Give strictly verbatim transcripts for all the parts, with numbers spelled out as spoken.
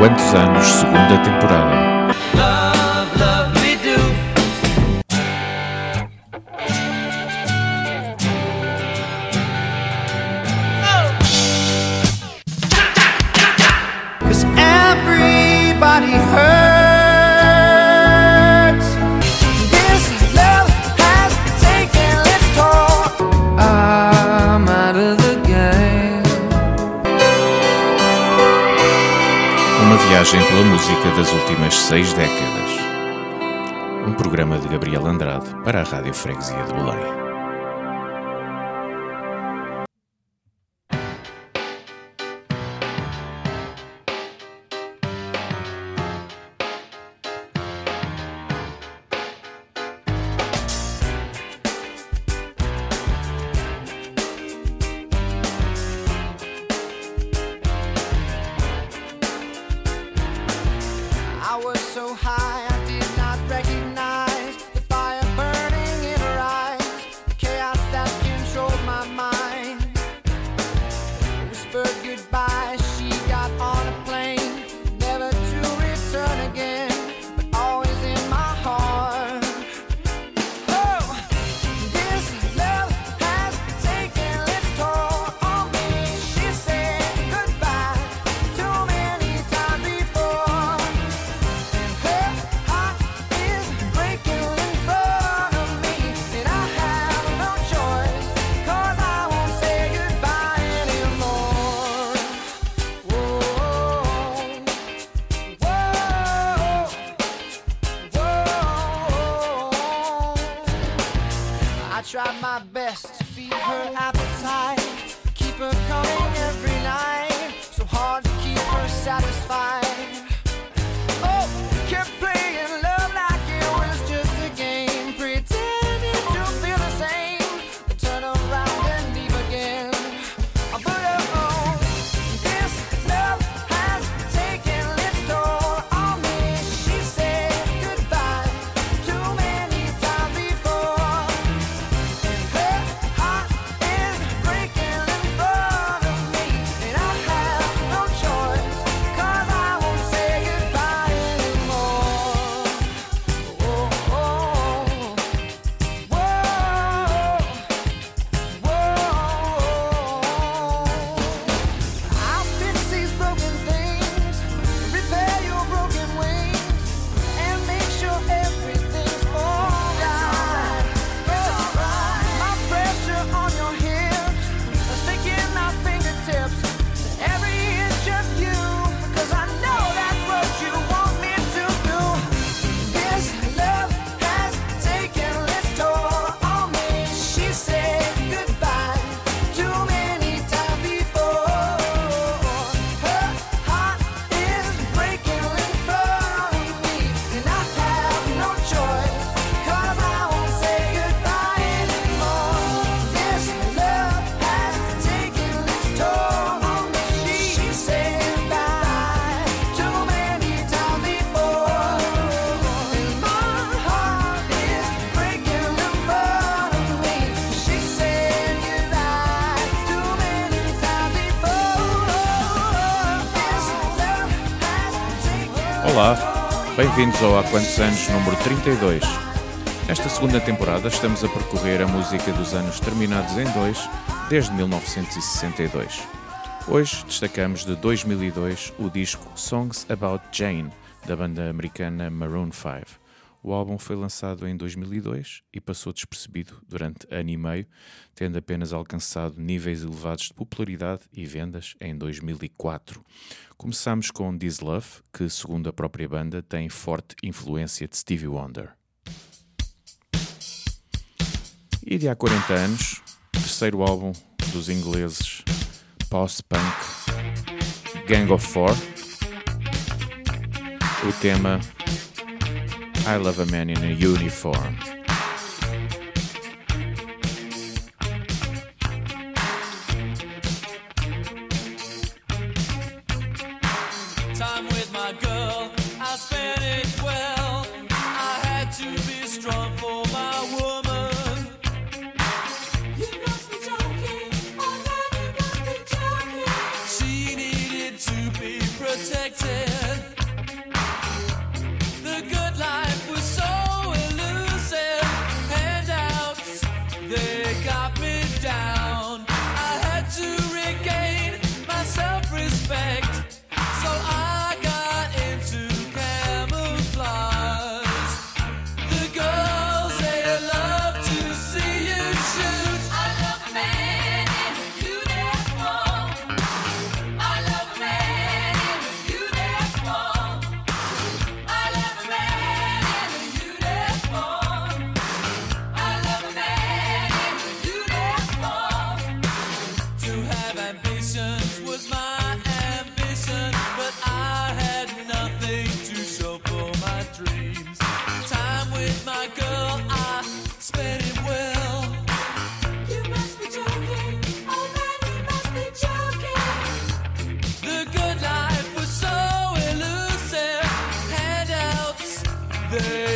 Quantos Anos, segunda temporada. Love, love me do. Oh. 'Cause everybody hurts. This love has taken its toll. I'm out of the game. Uma viagem pela música das últimas seis décadas. Um programa de Gabriel Andrade para a Rádio Freguesia de Belém. I was so high I did not recognize the fire burning in her eyes, the chaos that controlled my mind. Whispered goodbye, she got on a plane, never to return again, but always in my heart. Oh, this love has taken its toll on me. She said goodbye too many times before. Her heart is breaking in front of me, and I have no choice, 'cause I won't say goodbye anymore. Whoa, whoa, whoa. I tried my best to feed her appetite, keep her coming every night, so hard to keep her satisfied. Oh, kept playing love like it was just a game, pretending to feel the same, then turn around and leave again. But oh, this love has taken its toll on me. She said goodbye too many times before, and her heart is breaking in front of me, and I have no choice, 'cause I won't say goodbye anymore. Oh, oh, whoa, whoa. I'll fix these broken things, repair your broken wings, and make sure everything's alright. It's alright. My pressure on your hips, sticking my fingertips to every inch of you, 'cause I know that's what you want me to do. This love has taken its toll on me. She said goodbye too many times before. Her heart is breaking in front of me, and I have no choice, 'cause I won't say goodbye anymore. This love has taken its toll on me. She said goodbye too many times before, and my heart is breaking in front of me. She said goodbye too many times before. This love has taken. Olá, bem-vindos ao Há Quantos Anos número trinta e dois. Nesta segunda temporada estamos a percorrer a música dos anos terminados em dois, desde mil novecentos e sessenta e dois. Hoje destacamos de dois mil e dois o disco Songs About Jane, da banda americana Maroon five. O álbum foi lançado em dois mil e dois e passou despercebido durante ano e meio, tendo apenas alcançado níveis elevados de popularidade e vendas em dois mil e quatro. Começamos com This Love, que, segundo a própria banda, tem forte influência de Stevie Wonder. E de há quarenta anos, terceiro álbum dos ingleses post-punk Gang of Four, o tema I Love a Man in a Uniform. Time with my girl, I spent it well. I had to be strong for my woman. You must be joking, oh man, you must be joking. She needed to be protected.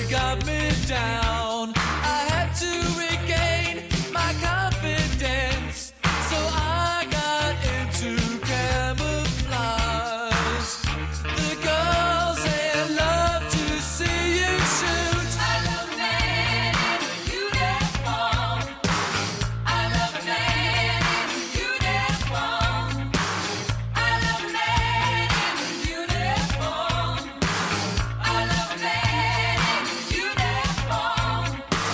got me down. I had to regain my confidence, so I got into camouflage. The girls, they love to see you shoot. I love a man in a uniform. I love a man in a uniform. I love a man in a uniform. I love a man in a uniform.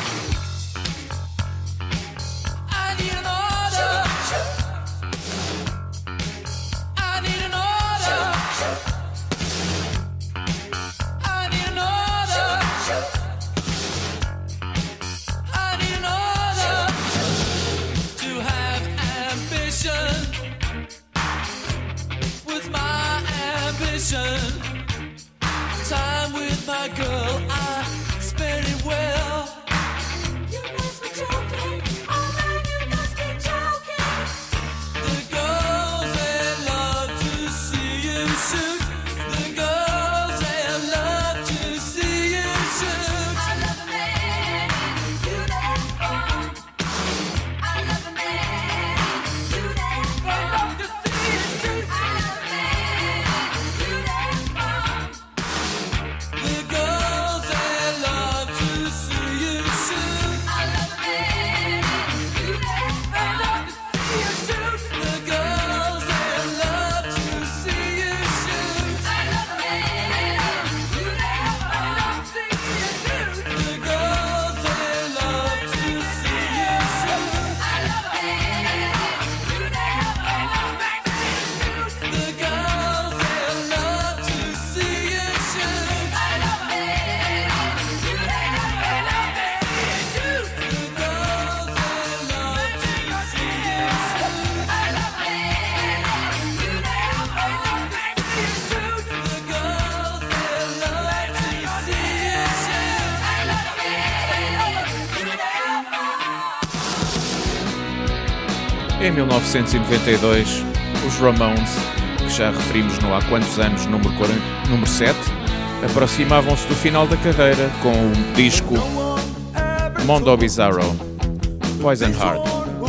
I need an order. I need an order. I need an order. I need an order to have ambition. With my ambition, time with my girl, I spend it well. You must be joking. Oh man, you must be joking. The girls, they love to see you shoot. The girls, they love to see you shoot. I love a man in a uniform. I love a man in a uniform. They love to see you shoot. I love a man in a uniform. The girls, they love to see you shoot. I love a man in a uniform. They love to see you shoot. The girls, they love to see you shoot. I love a man in a uniform. They love to see you shoot. The girls, they love to see you shoot. I love a man in a uniform. The girls, they love to see you shoot. I love a man in a Em mil novecentos e noventa e dois, os Ramones, que já referimos no Há Quantos Anos número, quarenta, número sete, aproximavam-se do final da carreira com o disco Mondo Bizarro, Poison Heart.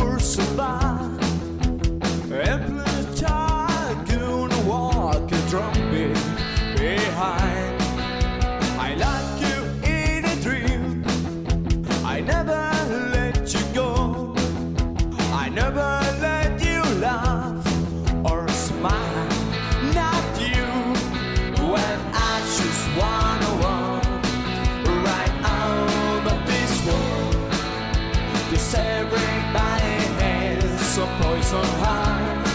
Poison heart,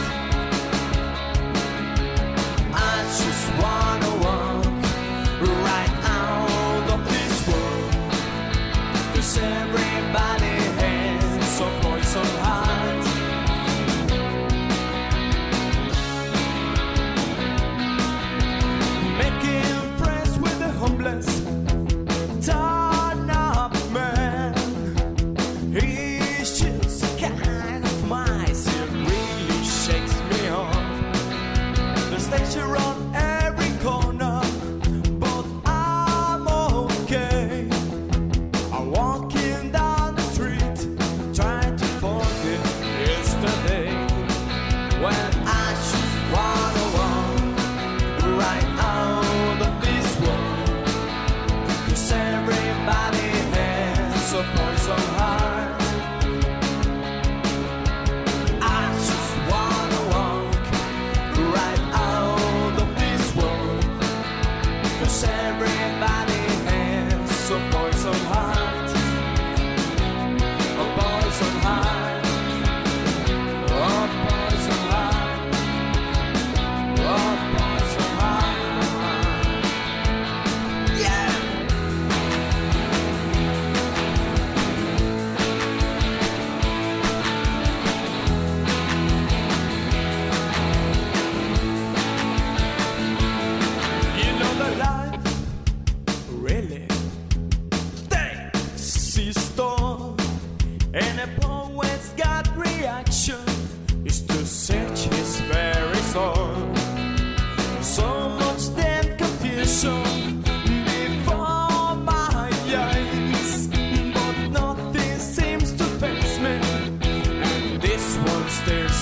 I just wanna walk right out of this world. 'Cause everybody has a poison heart. Making friends with the homeless, turn up man. He's just a kind of mice. It really shakes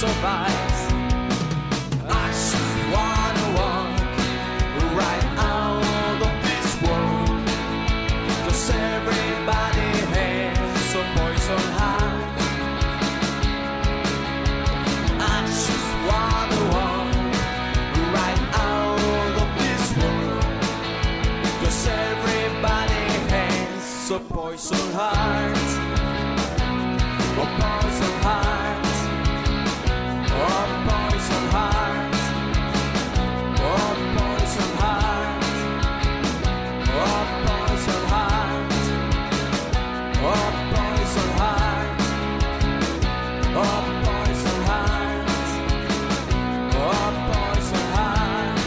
survives. I just wanna walk right out of this world, 'cause everybody has a poison heart. I just wanna walk right out of this world, 'cause everybody has a poison heart. A poison heart. A poison heart. A poison heart. A poison heart. A poison heart. A poison heart. A poison heart.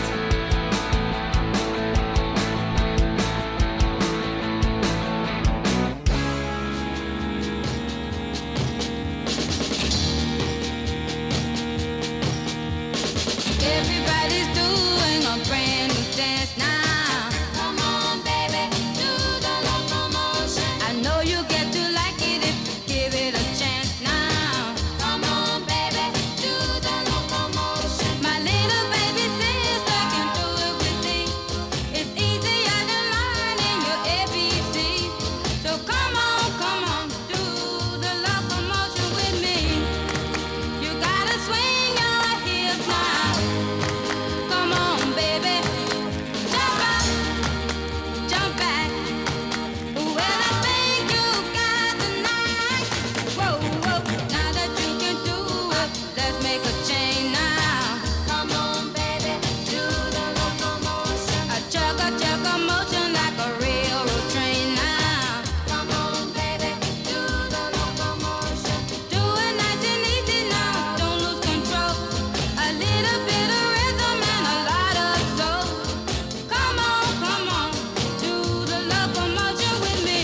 Everybody's doing a brand new dance now. Come on, baby, do the locomotion. I know you get to like it if you give it a chance now. Come on, baby, do the locomotion. My little baby sister can do it with me. It's easier than learning your A B C. So come on, come on, do the locomotion with me. You gotta swing your hips now. Come on, baby, jump up, jump back. Well, I think you got the knack. Whoa, whoa, now that you can do it, let's make a change now. Come on, baby, do the locomotion. A chug a chug a motion like a railroad train now. Come on, baby, do the locomotion. Do it nice and easy now, don't lose control. A little bit of rhythm and a lot of soul. Come on, come on, do the locomotion with me.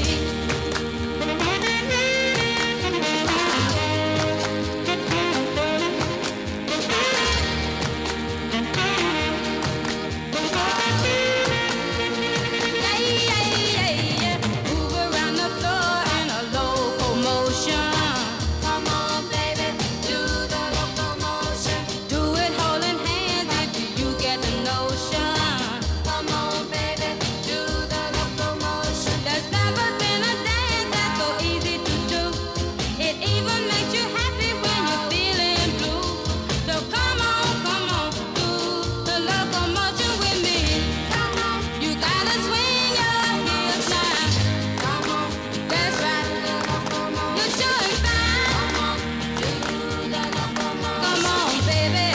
Yeah, yeah, yeah, yeah. Move around the floor in a locomotion. Come on, baby, do the locomotion. Do it holding hands if you get the notion. Come on, baby, do the locomotion. There's never been a dance that's so easy to do. It even makes you happy when you're feeling blue. So come on, come on, do the locomotion with me. Come on, you gotta swing your hips now. Come on, that's right. You're showing fine. Come on, do the locomotion. Come on, baby.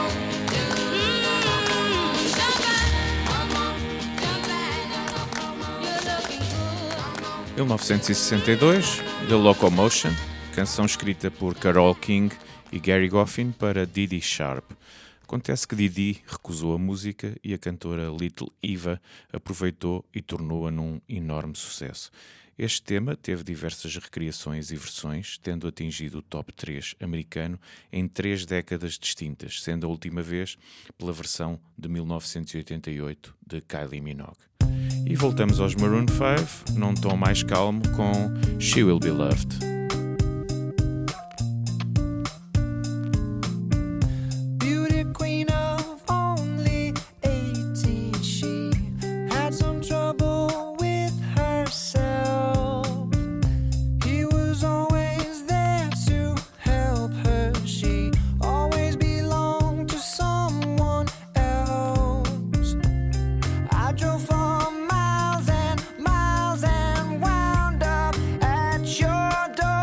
Mm, jump back. Come on, jump back. You're looking good. mil novecentos e sessenta e dois, The Locomotion, canção escrita por Carole King e Gary Goffin para Didi Sharp. Acontece que Didi recusou a música e a cantora Little Eva aproveitou e tornou-a num enorme sucesso. Este tema teve diversas recriações e versões, tendo atingido o top três americano em três décadas distintas, sendo a última vez pela versão de mil novecentos e oitenta e oito de Kylie Minogue. E voltamos aos Maroon five, num tom mais calmo, com She Will Be Loved. Beauty queen of only eighteen, she had some trouble with herself. He was always there to help her. She always belonged to someone else. I drove for miles and miles and wound up at your door.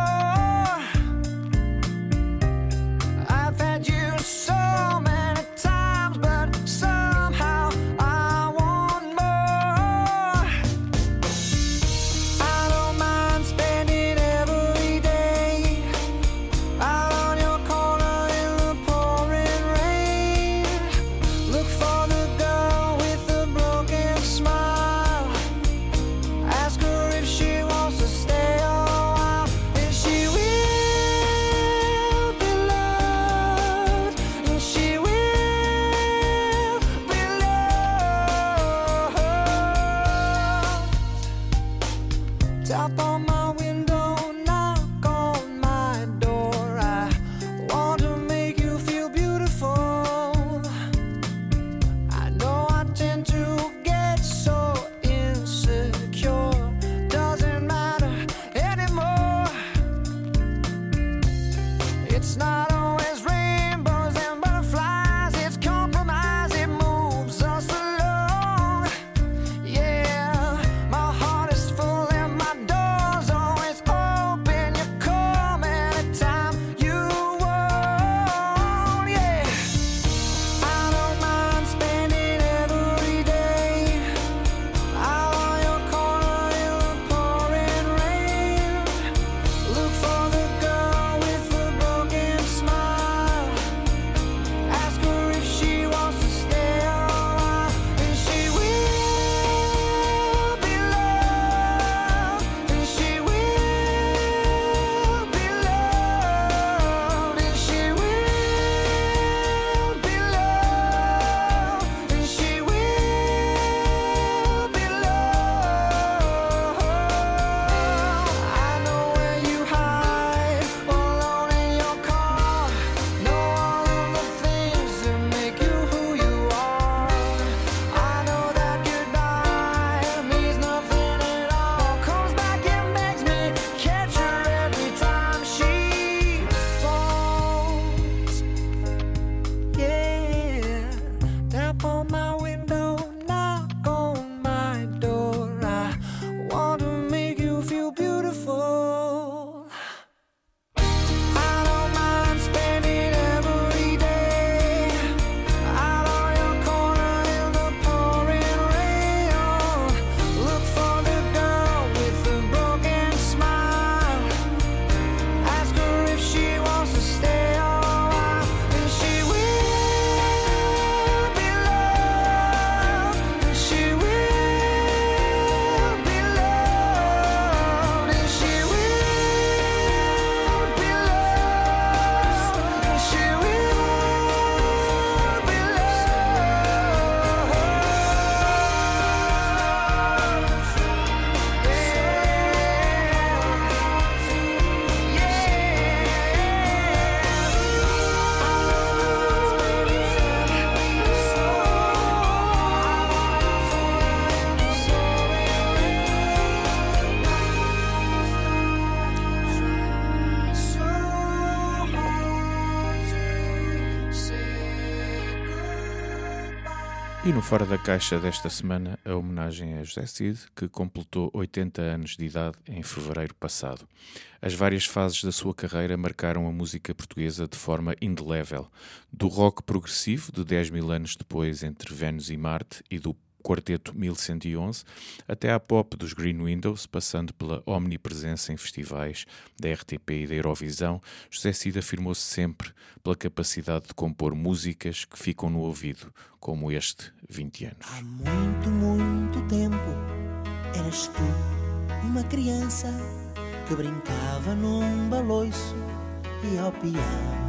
E no Fora da Caixa desta semana, a homenagem a José Cid, que completou oitenta anos de idade em fevereiro passado. As várias fases da sua carreira marcaram a música portuguesa de forma indelével, do rock progressivo de dez mil anos depois entre Vênus e Marte e do Quarteto mil cento e onze, até à pop dos Green Windows, passando pela omnipresença em festivais da R T P e da Eurovisão, José Cid afirmou-se sempre pela capacidade de compor músicas que ficam no ouvido, como este vinte anos. Há muito, muito tempo eras tu uma criança que brincava num baloiço e ao pião.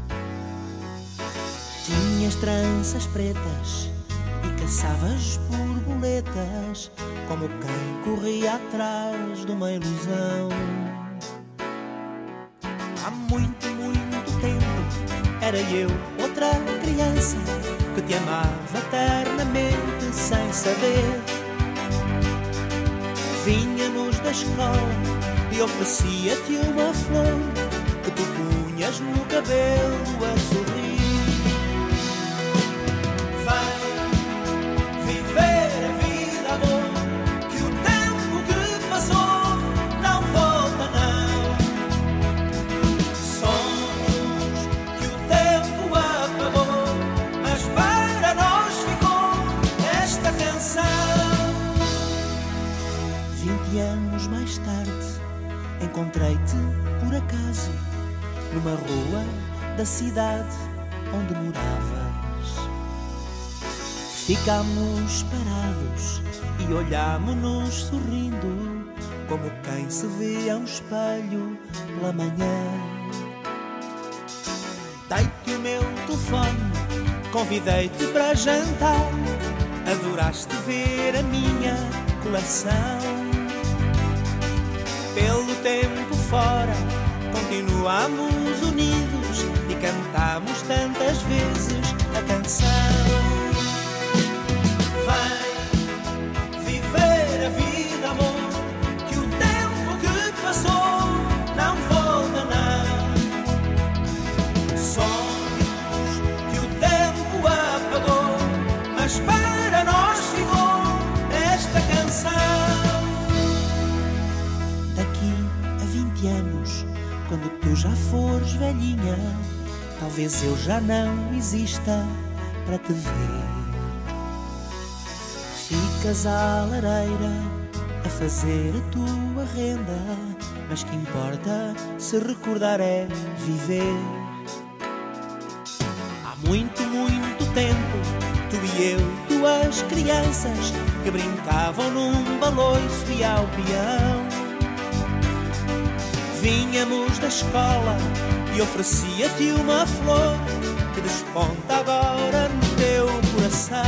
Tinhas tranças pretas e caçavas borboletas como quem corria atrás de uma ilusão. Há muito, muito tempo era eu outra criança que te amava eternamente sem saber. Vínhamos da escola e oferecia-te uma flor que tu punhas no cabelo a sorrir. Anos mais tarde encontrei-te por acaso numa rua da cidade onde moravas. Ficámos parados e olhámo-nos sorrindo como quem se vê a um espelho pela manhã. Dei-te o meu telefone, convidei-te para jantar. Adoraste ver a minha coleção. Pelo tempo fora, continuamos unidos e cantamos tantas vezes a canção. Vem viver a vida, amor, que o tempo que passou não volta, não. Sonhos que o tempo apagou, mas para nós ficou esta canção. Anos, quando tu já fores velhinha, talvez eu já não exista para te ver. Ficas à lareira a fazer a tua renda, mas que importa se recordar é viver. Há muito, muito tempo, tu e eu, duas crianças que brincavam num baloiço e ao peão. Vínhamos da escola e oferecia-te uma flor que desponta agora no teu coração.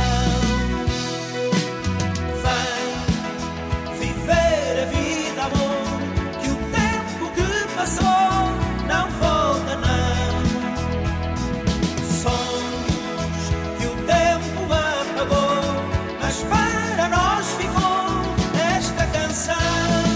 Vem viver a vida, amor, que o tempo que passou não volta, não. Sonhos que o tempo apagou, mas para nós ficou esta canção.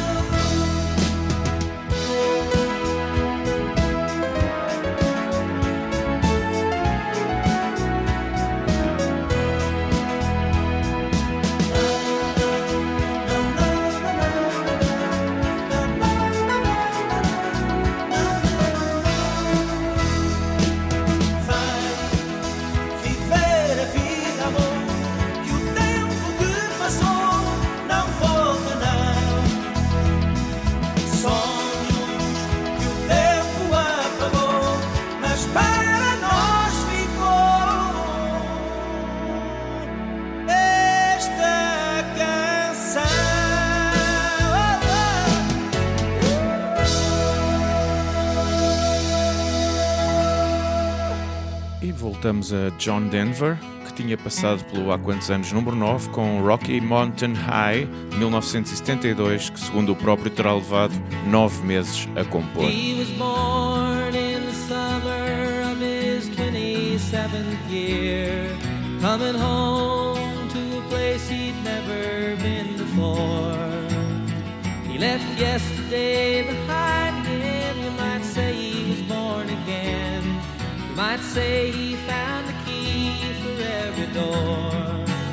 Voltamos a John Denver, que tinha passado pelo Há Quantos Anos número nove com Rocky Mountain High de mil novecentos e setenta e dois, que segundo o próprio terá levado nove meses a compor. He was born in the summer of his twenty-seventh year, coming home to a place he'd never been before. He left yesterday behind him, you might say he was born again. Might say he found the key for every door.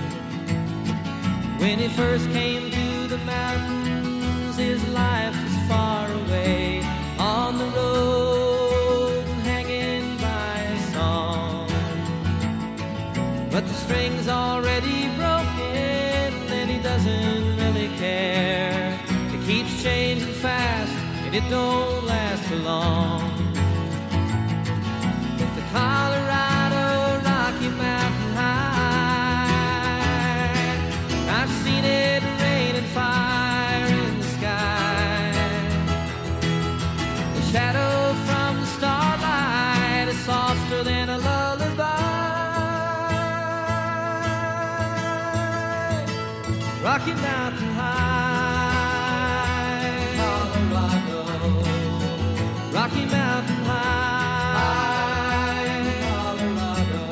When he first came to the mountains, his life was far away, on the road and hanging by a song. But the string's already broken and he doesn't really care. It keeps changing fast and it don't last for long. But the Colorado Rocky Mountain High, I've seen it rain and fire in the sky. The shadow from the starlight is softer than a lullaby. Rocky Mountain High, Colorado. Rocky Mountain High, Colorado.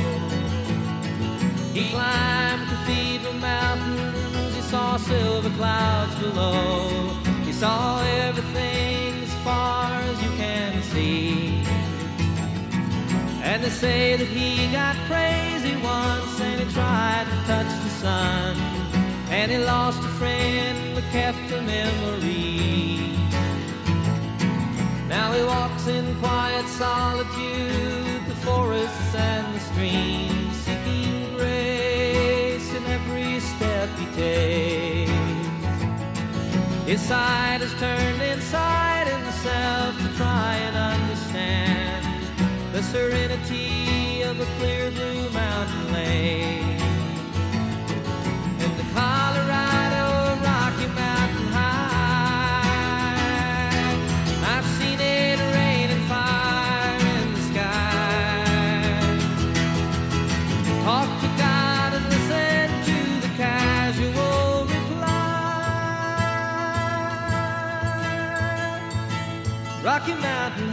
He climbed Cathedral Mountains, he saw silver clouds below. He saw everything as far as you can see. And they say that he got crazy once and he tried to touch the sun. And he lost a friend but kept a memory. Now he walks in quiet solitude, the forests and the streams, seeking grace in every step he takes. His side is turned inside himself to try and understand the serenity of a clear blue mountain lake. Colorado Rocky Mountain High, I've seen it rain and fire in the sky. Talk to God and listen to the casual reply. Rocky Mountain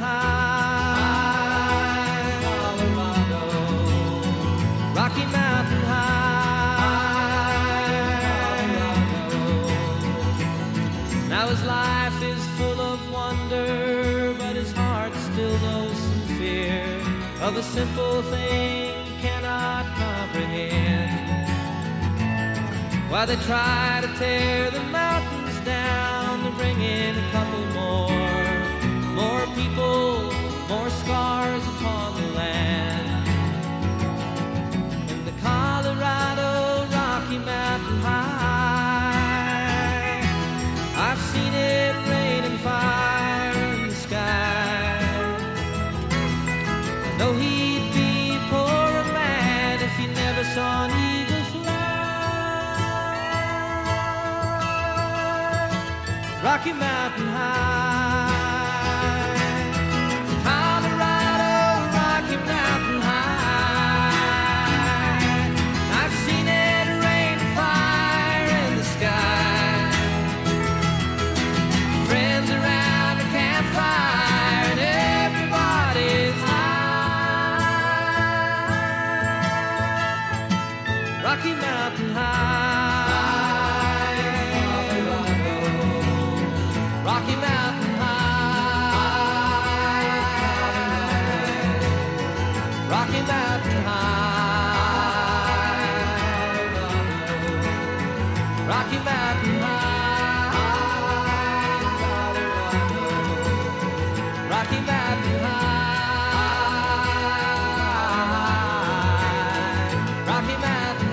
High, Colorado. Rocky Mountain High. Now his life is full of wonder, but his heart still knows some fear of a simple thing he cannot comprehend. While they try to tear the mountains down to bring in a couple more, more people, more scars upon the land. In the Colorado Rocky Mountain High, I've seen it rain and fire in the sky. I know he'd be a poorer man if he never saw an eagle fly. Rocky Mountain High, Colorado, Rocky Mountain High. I've seen it rain and fire in the sky. Friends around the campfire and everybody's high. Rocky Mountain High, Colorado. Rocky Mountain High, Rocky Mountain High, Rocky Mountain High, Rocky Mountain High, Rocky Mountain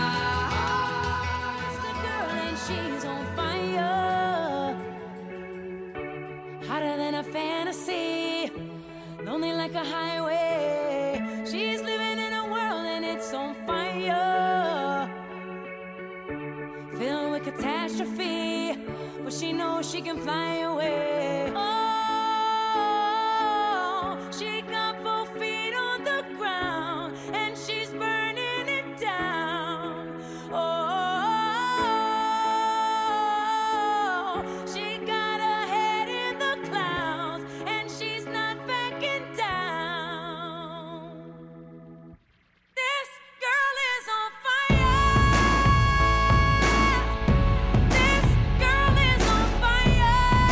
High. Just a girl and she's on fire, hotter than a fantasy, lonely like a highway. She's living in a world and it's on fire, filled with catastrophe, but she knows she can fly away. Oh, she got both feet on the ground and she's burning it down. Oh, she got her head in the clouds and she's not backing down. This girl is on fire. This girl is on fire.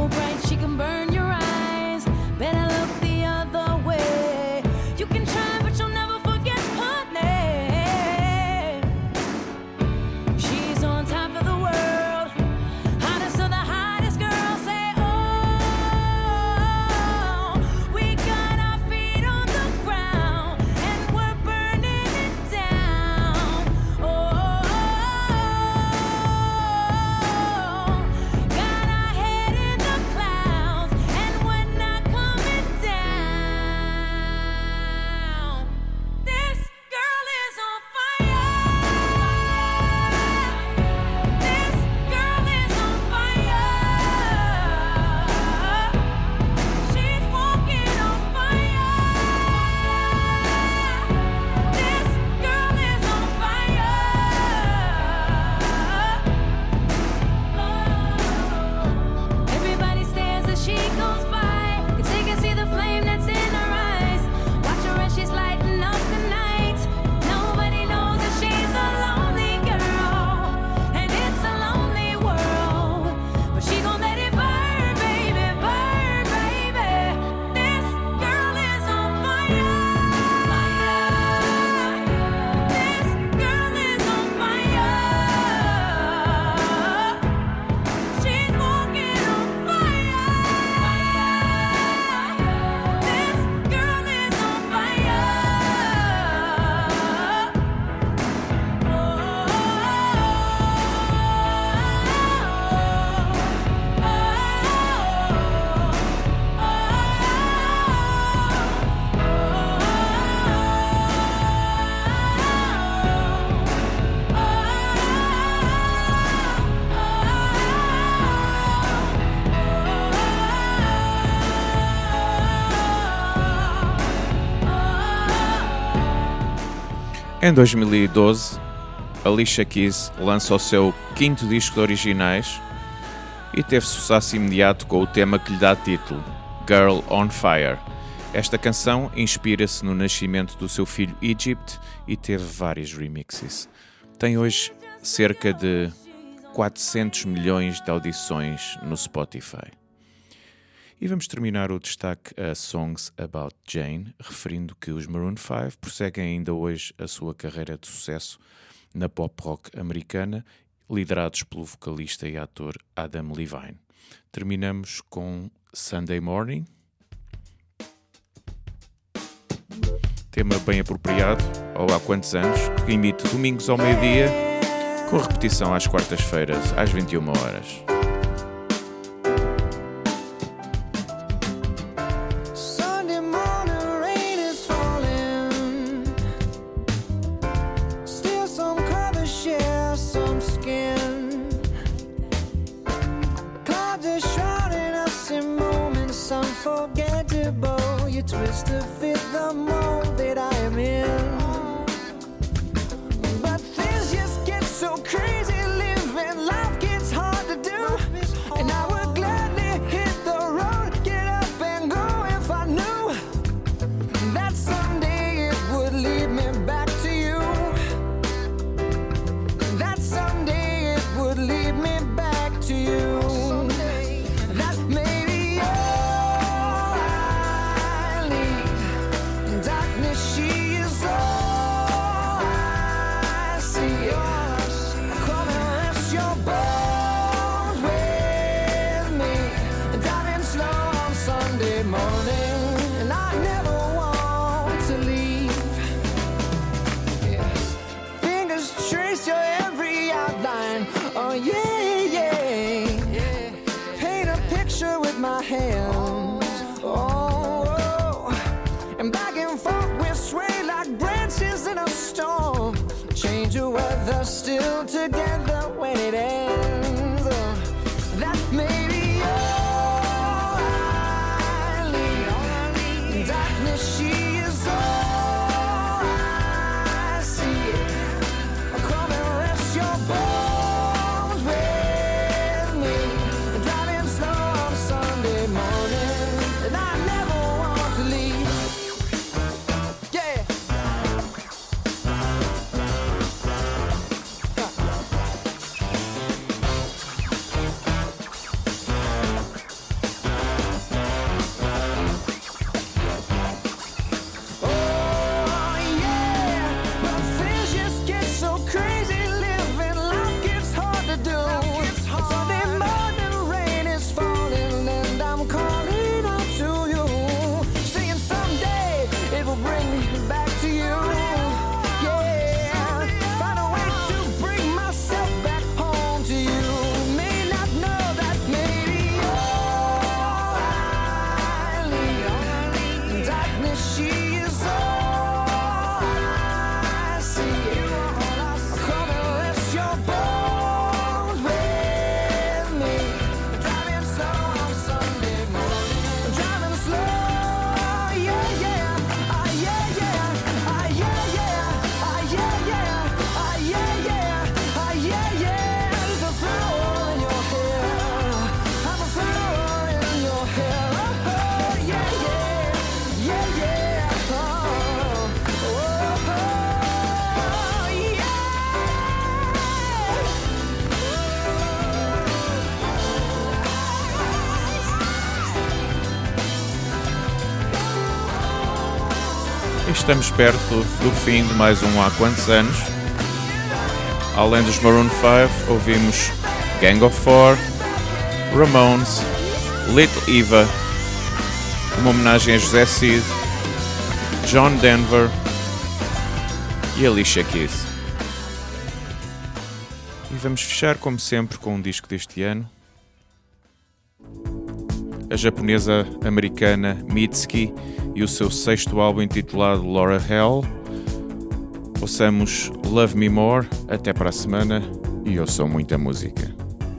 so bright she can burn your eyes. Better look the other way. You can try, but you'll never forget her name. She's on top of the world, hottest of the hottest girls. Say, oh, we got our feet on the ground and we're burning it down. Oh, got our head in the clouds and we're not coming down. This girl is on fire. This girl is on fire. She's walking on fire. This girl is on fire. Everybody stares as she goes by, 'cause they can see the flame that's in her eyes. Watch her as she's lighting up the night. Nobody knows that she's a lonely girl, and it's a lonely world. But she gon' let it burn, baby, burn, baby. This girl is on fire. This girl is on fire. She's walking on fire. This girl is on fire. Em dois mil e doze, Alicia Keys lança o seu quinto disco de originais e teve sucesso imediato com o tema que lhe dá título, Girl on Fire. Esta canção inspira-se no nascimento do seu filho Egypt e teve vários remixes. Tem hoje cerca de quatrocentos milhões de audições no Spotify. E vamos terminar o destaque a Songs About Jane, referindo que os Maroon five prosseguem ainda hoje a sua carreira de sucesso na pop rock americana, liderados pelo vocalista e ator Adam Levine. Terminamos com Sunday Morning, tema bem apropriado ao Há Quantos Anos, que emite domingos ao meio-dia, com repetição às quartas-feiras às vinte e uma horas. Sunday morning rain is falling. Still some colors share some skin. Clouds are shrouding us in moments unforgettable. You twist to fit the mold that I am in. But things just get so crazy living. Life gets hard to do. And I would gladly hit the road, get up and go if I knew that someday it would lead me back to you. That someday it would lead me back to you. That maybe all I need. Darkness, she is all I see. Come and rest your bones with me. Driving slow on Sunday morning, and I never want to leave. Yeah. Fingers trace your every outline. Oh yeah, yeah, yeah. Paint a picture with my hands. Oh, oh. And back and forth we sway like branches in a storm. Change the weather, still together when it ends. Oh, that may be all I need. Darkness, she is all I see. Come and rest your bones with me. Driving slow on Sunday morning, and I never want to leave. Yeah. Estamos perto do fim de mais um Há Quantos Anos. Além dos Maroon five, ouvimos Gang of Four, Ramones, Little Eva, uma homenagem a José Cid, John Denver e Alicia Keys. E vamos fechar, como sempre, com um disco deste ano. A japonesa americana Mitski e o seu sexto álbum intitulado Laura Hell. Ouçamos Love Me More. Até para a semana e ouçam muita música.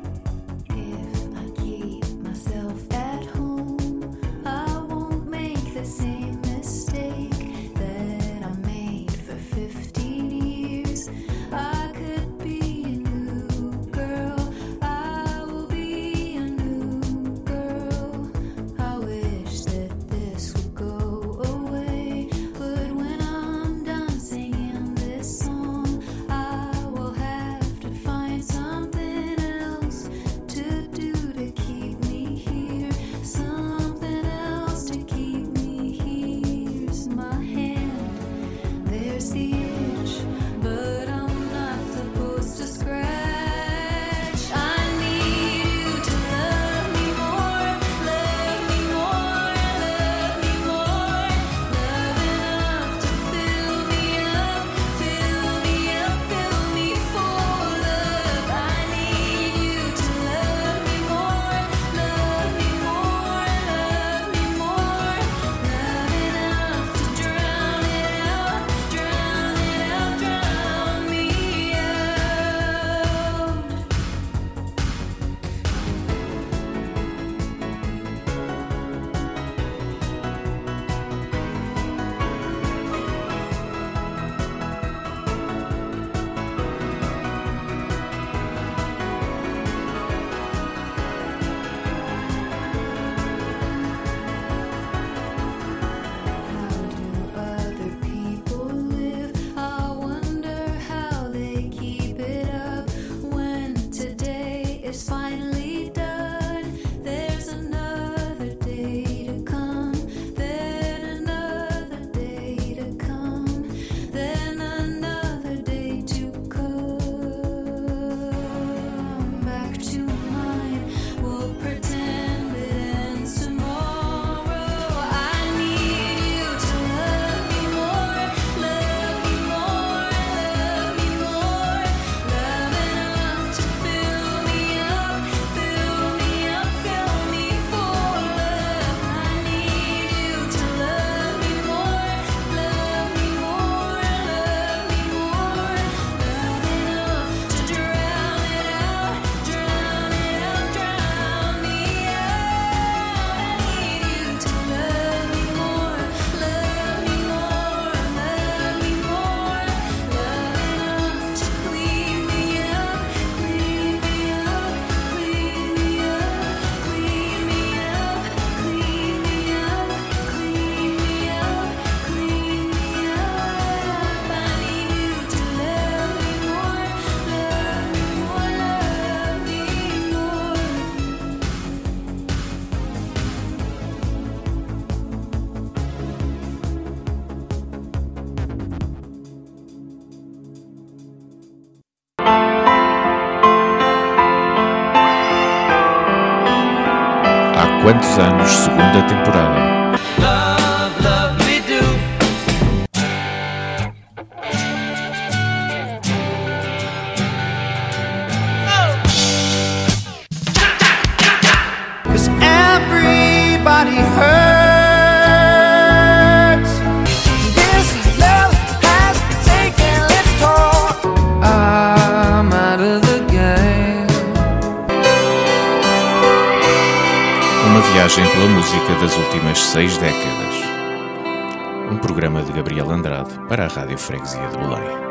Quantos Anos, segunda temporada. Love, love me do. Oh. 'Cause everybody hurts. This love has taken its toll. I'm out of the game. Uma viagem pela música das últimas seis décadas. Um programa de Gabriel Andrade para a Rádio Freguesia de Belém.